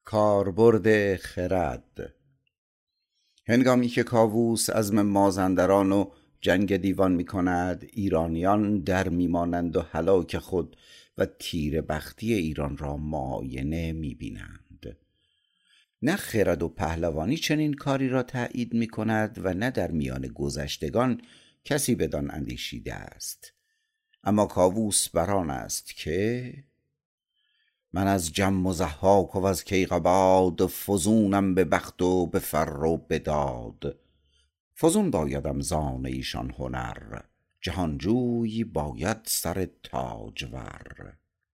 کاربرد خرد. هنگامی که کاووس عزم مازندران و جنگ دیوان می کند، ایرانیان در می مانند و هلاک خود و تیر بختی ایران را معاینه می بینند. نه خرد و پهلوانی چنین کاری را تایید می کند و نه در میان گذشتگان کسی بدان اندیشیده است. اما کاووس بران است که من از جم و ضحاک و از کیقباد، فزونم به بخت و به فر و به داد. فزون بایدم زان ایشان هنر، جهانجوی باید سر تاجور.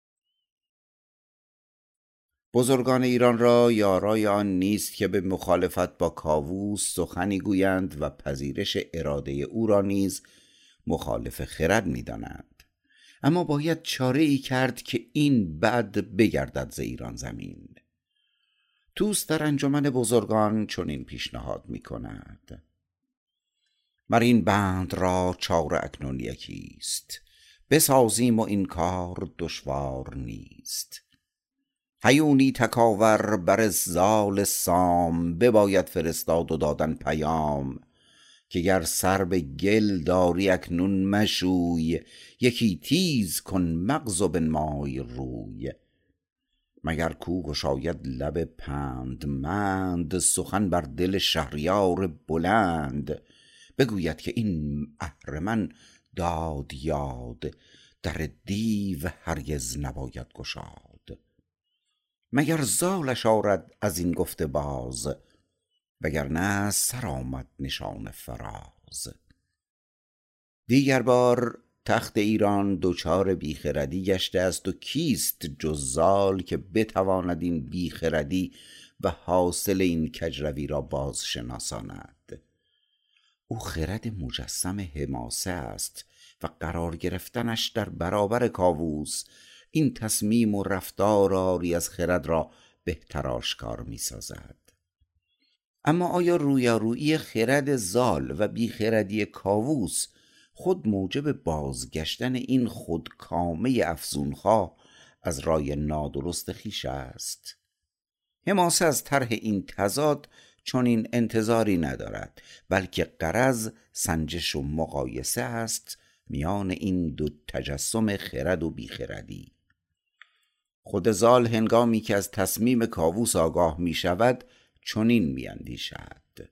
بزرگان ایران را یارای آن نیست که به مخالفت با کاووس سخنی گویند و پذیرش اراده او را نیز مخالف خرد می دانند. اما باید چاره ای کرد که این بد بگردد ز ایران زمین. طوس در انجمن بزرگان چنین پیشنهاد می کند: مر این بند را چاره اکنون یکیست، بسازیم و این کار دشوار نیست. هیونی تکاور بر زال سام، بباید فرستاد و دادن پیام. که گر سر به گل داری اکنون مشوی، یکی تیز کن مغز و بنمای روی. مگر کو گشاید لب پندمند، سخن بر دل شهریار بلند. بگوید که این اهرمن داد یاد، در دیو هرگز نباید گشاد. مگر زالش آرد از این گفته باز، وگرنه سر آمد نشان فراز. دیگر بار تخت ایران دچار بیخردی گشته است و کیست جز زال که بتواند این بیخردی و حاصل این کجروی را باز شناساند. او خرد مجسم حماسه است و قرار گرفتنش در برابر کاووس این تصمیم و رفتار آری از خرد را بهتر آشکار می سازد. اما آیا رویارویی خرد زال و بیخردی کاووس خود موجب بازگشتن این خودکامه افزونخواه از رای نادرست خویش است؟ حماسه از طرح این تضاد چون این انتظاری ندارد، بلکه غرض سنجش و مقایسه است میان این دو تجسم خرد و بیخردی. خود زال هنگامی که از تصمیم کاووس آگاه می شود چنین می اندیشد: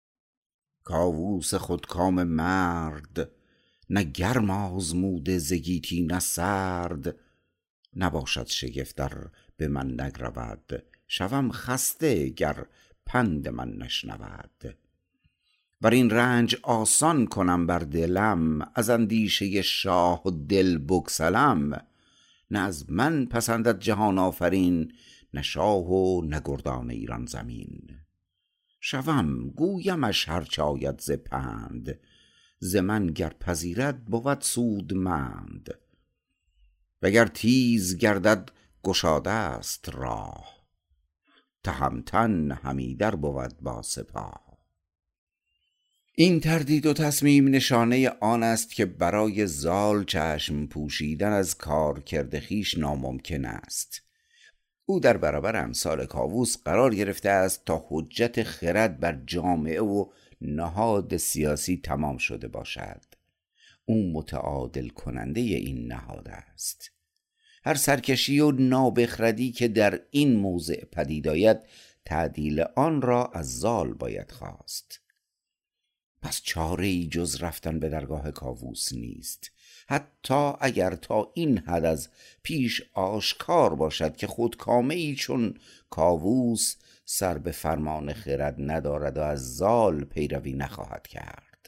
کاووس خودکام مرد، نه گرم آزموده ز گیتی نه سرد. نباشد شگفت ار به من نگرود، شوم خسته گر پند من نشنود. بر این رنج آسان کنم بر دلم، از اندیشه شاه دل بگسلم. نه از من پسندد جهان آفرین، نه شاه و نه گردان ایران زمین. شوم گویمش هرچه آید ز پند، ز من گر پذیرد بود سودمند. وگر تیز گردد گشاده است راه، تهمتن همی در بود با سپاه. این تردید و تصمیم نشانه آن است که برای زال چشم پوشیدن از کار کرده خویش ناممکن است. او در برابر امثال کاووس قرار گرفته است تا حجت خرد بر جامعه و نهاد سیاسی تمام شده باشد. او متعادل کننده این نهاد است. هر سرکشی و نابخردی که در این موضع پدید آید، تعدیل آن را از زال باید خواست. پس چاره ای جز رفتن به درگاه کاووس نیست، حتی اگر تا این حد از پیش آشکار باشد که خودکامه ای چون کاووس سر به فرمان خرد ندارد و از زال پیروی نخواهد کرد.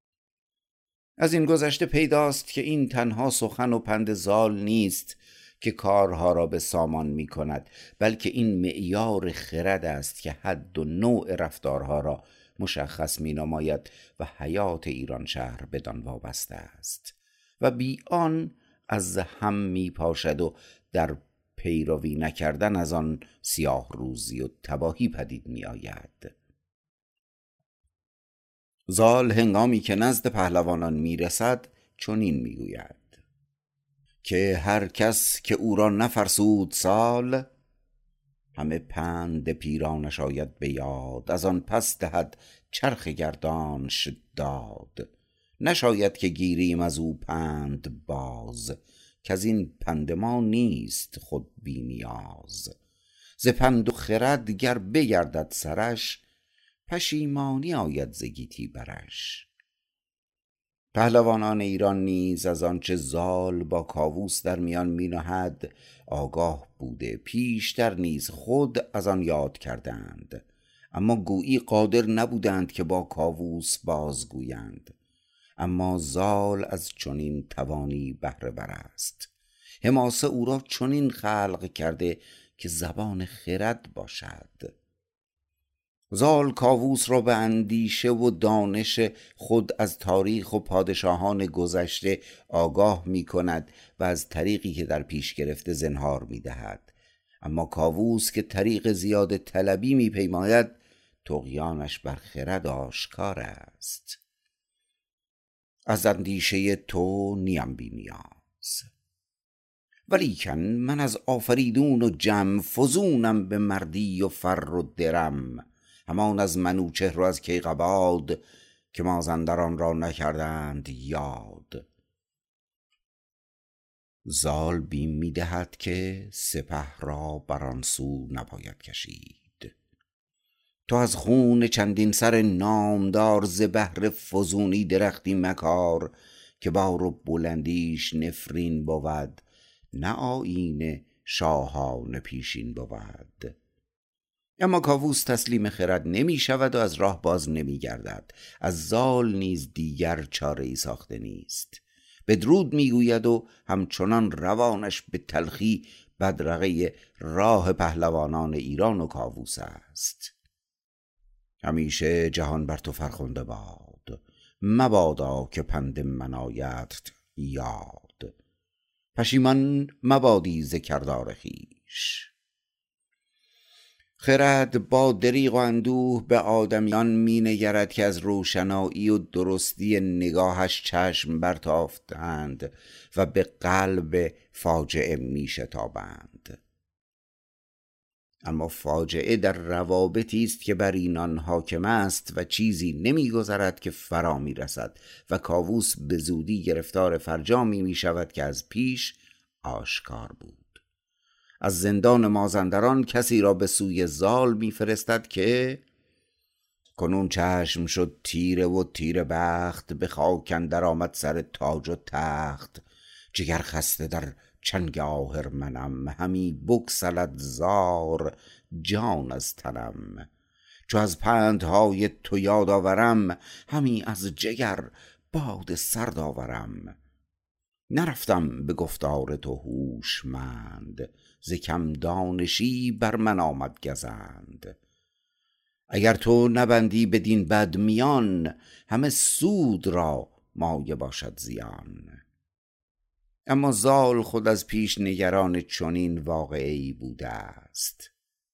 از این گذشته پیداست که این تنها سخن و پند زال نیست که کارها را به سامان می کند، بلکه این معیار خرد است که حد و نوع رفتارها را مشخص می نماید و حیات ایران شهر بدان وابسته است و بی آن از هم می پاشد و در پیروی نکردن از آن سیاه روزی و تباهی پدید می آید. زال هنگامی که نزد پهلوانان می رسد چنین می گوید که هر کس که او را نفرسود سال، همه پند پیرانش آید به یاد، از آن پس دهد چرخ گردانش داد. نشاید که گیریم از او پند باز، کز این پند ما نیست خود بی نیاز. ز پند و خرد گر بگردد سرش، پشیمانی آید ز گیتی برش. پهلوانان ایران نیز از آنچه زال با کاووس در میان می نهد آگاه بوده، پیشتر نیز خود از آن یاد کردند، اما گویی قادر نبودند که با کاووس بازگویند. اما زال از چنین توانی بهره بر است، حماسه او را چنین خلق کرده که زبان خرد باشد. زال کاووس را به اندیشه و دانش خود از تاریخ و پادشاهان گذشته آگاه می کند و از طریقی که در پیش گرفته زنهار می دهد. اما کاووس که طریق زیاد طلبی می پیماید، طغیانش بر خرد آشکار است. از اندیشه تو نیم بی نیاز، ولیکن من از آفریدون و جم فزونم به مردی و فر و درم. همان از منوچهر و از کیقباد، که مازندران را نکردند یاد. زال بیم می دهد که سپه را بر آن سو نباید کشید. تو از خون چندین سر نامدار، ز بهر فزونی درختی مکار. که بار و بلندیش نفرین بود، نه آیین شاهان پیشین بود. اما کاووس تسلیم خرد نمی شود و از راه باز نمی گردد. از زال نیز دیگر چاره ای ساخته نیست. بدرود می گوید و همچنان روانش به تلخی بدرقه راه پهلوانان ایران و کاووس است. همیشه جهان بر تو فرخنده باد، مبادا که پند من آیدت یاد. پشیمان مبادی ز کردار خویش، خرد با دریغ و اندوه به آدمیان می نگرد که از روشنایی و درستی نگاهش چشم برتافتند و به قلب فاجعه می شتابند. اما فاجعه در روابطی است که بر اینان حاکم است و چیزی نمی گذرد که فرا می رسد و کاووس به زودی گرفتار فرجامی می شود که از پیش آشکار بود. از زندان مازندران کسی را به سوی زال میفرستد که کنون چشم شد تیره و تیره بخت، به خاک اندر آمد سر تاج و تخت. جگر خسته در چنگ آهرمنم، همی بگسلد زار جان از تنم. چو از پندهای تو یاد آورم، همی از جگر باد سرد آورم. نرفتم به گفتار تو هوشمند، ز کم دانشی بر من آمد گزند. اگر تو نبندی بدین بد میان، همه سود را مایه باشد زیان. اما زال خود از پیش نگران چنین واقعی بوده است.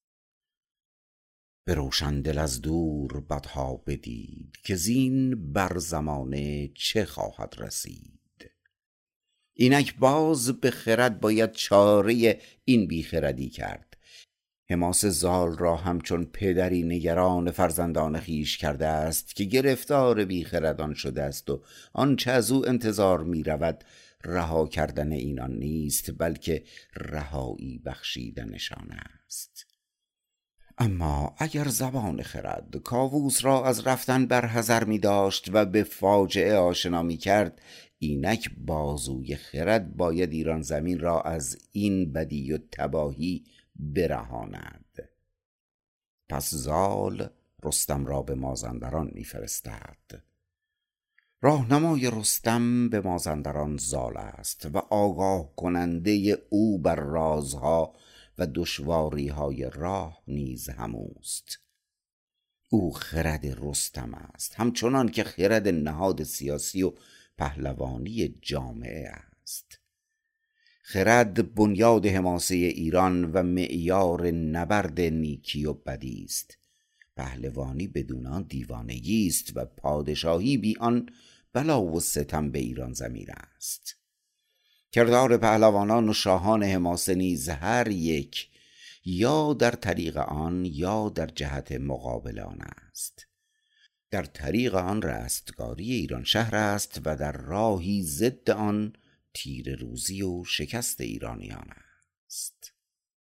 به روشن دل از دور بدها بدید، که زین بر زمانه چه خواهد رسید. اینک باز به خرد باید چاره این بیخردی کرد. حماس زال را همچون پدری نگران فرزندان خیش کرده است که گرفتار بیخردان شده است و آنچه از او انتظار می رود رها کردن اینان نیست، بلکه رهایی بخشیدنشان است. اما اگر زبان خرد کاووس را از رفتن برحذر می داشت و به فاجعه آشنا می کرد، اینک بازوی خرد باید ایران زمین را از این بدی و تباهی برهاند. پس زال رستم را به مازندران میفرستد. راهنمای رستم به مازندران زال است و آگاه کننده او بر رازها و دشواری های راه نیز هموست. او خرد رستم است، همچنان که خرد نهاد سیاسی و پهلوانی جامعه است. خرد بنیاد حماسه ایران و معیار نبرد نیکی و بدی است. پهلوانی بدون آن دیوانگی است و پادشاهی بی آن بلا و ستم به ایران زمین است. کردار پهلوانان و شاهان حماسه نیز هر یک یا در طریق آن یا در جهت مقابل آن است. در طریق آن رستگاری ایران شهر است و در راهی ضد آن تیر روزی و شکست ایرانیان است.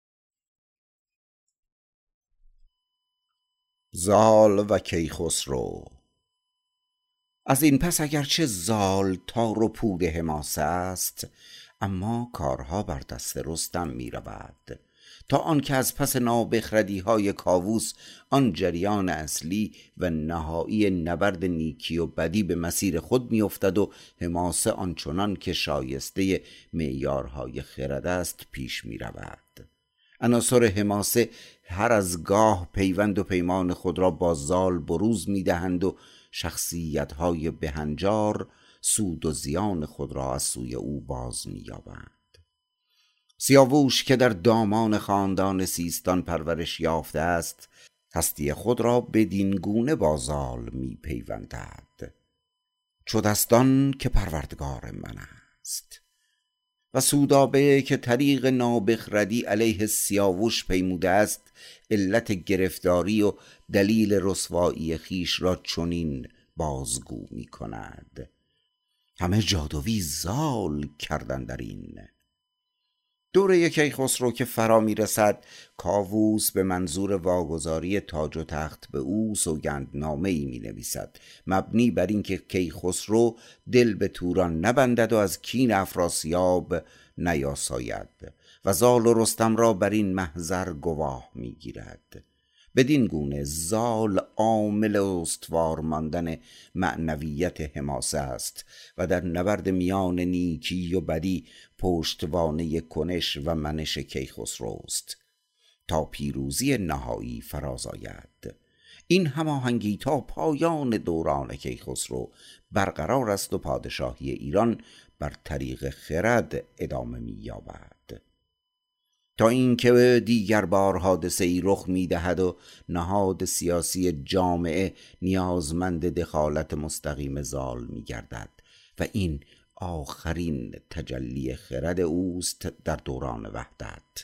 زال و کیخسرو. از این پس اگرچه زال تار و پود حماسه است، اما کارها بر دست رستم می رود، تا آنکه از پس نابخردی های کاووس آن جریان اصلی و نهایی نبرد نیکی و بدی به مسیر خود می افتد و حماسه آنچنان که شایسته معیارهای خرد است پیش می رود. عناصر حماسه هر از گاه پیوند و پیمان خود را با زال بروز می دهند و شخصیت‌های بهنجار سود و زیان خود را از سوی او باز می یابند. سیاووش که در دامان خاندان سیستان پرورش یافته است، هستی خود را بدین گونه با زال می پیوندد: چو دستان که پروردگار من است. و سودابه که طریق نابخردی علیه سیاووش پیموده است، علت گرفتاری و دلیل رسوایی خیش را چنین بازگو می کند: همه جادوی زال کردن در این. دوره کیخسرو که فرا می رسد، کاووس به منظور واگذاری تاج و تخت به او سوگندنامه ای می نویسد، مبنی بر اینکه کیخسرو دل به توران نبندد و از کین افراسیاب نیاساید و زال و رستم را بر این محضر گواه می گیرد. بدین گونه زال عامل استوار ماندن معنویت حماسه است و در نبرد میان نیکی و بدی پشتوانه کنش و منش کیخسروست تا پیروزی نهایی فراز آید. این هماهنگی تا پایان دوران کیخسرو برقرار است و پادشاهی ایران بر طریق خرد ادامه می یابد، تا اینکه دیگر بار حادثه ای رخ می دهد و نهاد سیاسی جامعه نیازمند دخالت مستقیم زال می گردد و این آخرین تجلی خرد اوست در دوران وحدت.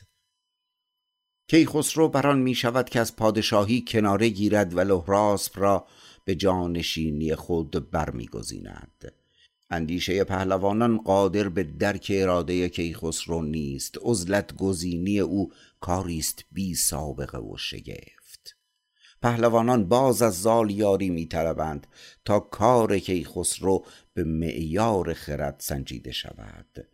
کیخسرو بران می شود که از پادشاهی کناره گیرد و لهراسپ را به جانشینی خود برمیگزیند. اندیشه پهلوانان قادر به درک اراده کیخسرو نیست. عزلت گزینی او کاریست بی سابقه و شگفت. پهلوانان باز از زال یاری می طلبند تا کار کیخسرو به معیار خرد سنجیده شود.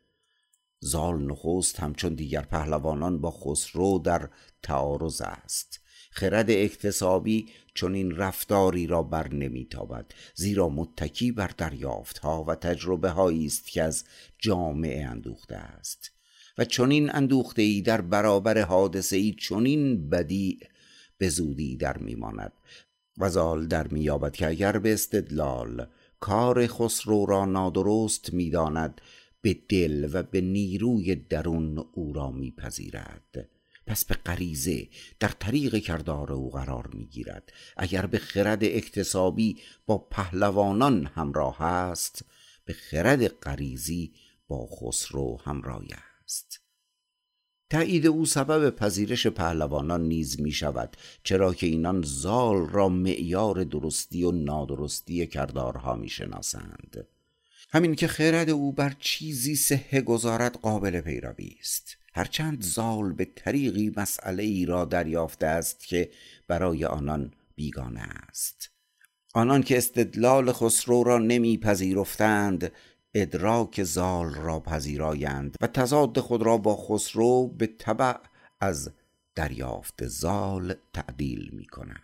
زال نخست همچون دیگر پهلوانان با خسرو در تعارض است. خرد اکتسابی چون این رفتاری را بر نمیتابد، زیرا متکی بر دریافتها و تجربه هایی است که از جامعه اندوخته است و چون این اندوخته ای در برابر حادثه ای چون این بدیع به زودی در میماند و زال در میابد که اگر به استدلال کار خسرو را نادرست میداند، به دل و به نیروی درون او را میپذیرد، پس به غریزه در طریق کردار او قرار میگیرد. اگر به خرد اکتسابی با پهلوانان همراه است، به خرد غریزی با خسرو همراه است. تأیید او سبب پذیرش پهلوانان نیز می شود، چرا که اینان زال را معیار درستی و نادرستی کردارها می شناسند. همین که خرد او بر چیزی صحه گذارد قابل پیروی است، هرچند زال به طریقی مسئله ای را دریافته است که برای آنان بیگانه است. آنان که استدلال خسرو را نمی پذیرفتند، ادراک زال را پذیرایند و تضاد خود را با خسرو به تبع از دریافت زال تعدیل می کنند.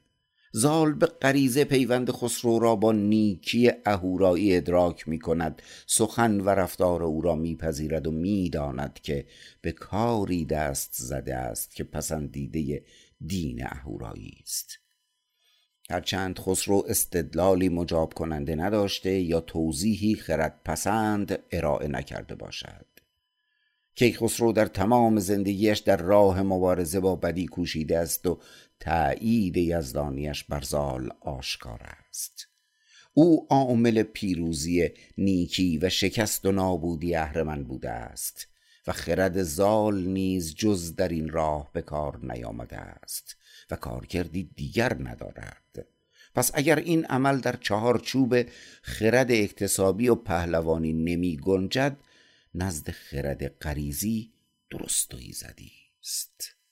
زال به غریزه پیوند خسرو را با نیکی اهورایی ادراک می کند، سخن و رفتار او را می پذیرد و می داند که به کاری دست زده است که پسندیده دین اهورایی است. هرچند خسرو استدلالی مجاب کننده نداشته یا توضیحی خرد پسند ارائه نکرده باشد. کیخسرو در تمام زندگیش در راه مبارزه با بدی کوشیده است و تأیید یزدانیش بر زال آشکار است. او عامل پیروزی نیکی و شکست و نابودی اهرمن بوده است و خرد زال نیز جز در این راه به کار نیامده است و کارکردی دیگر ندارد. پس اگر این عمل در چهارچوب خرد اکتسابی و پهلوانی نمی گنجد، نزد خرد غریزی درست و ایزدی است.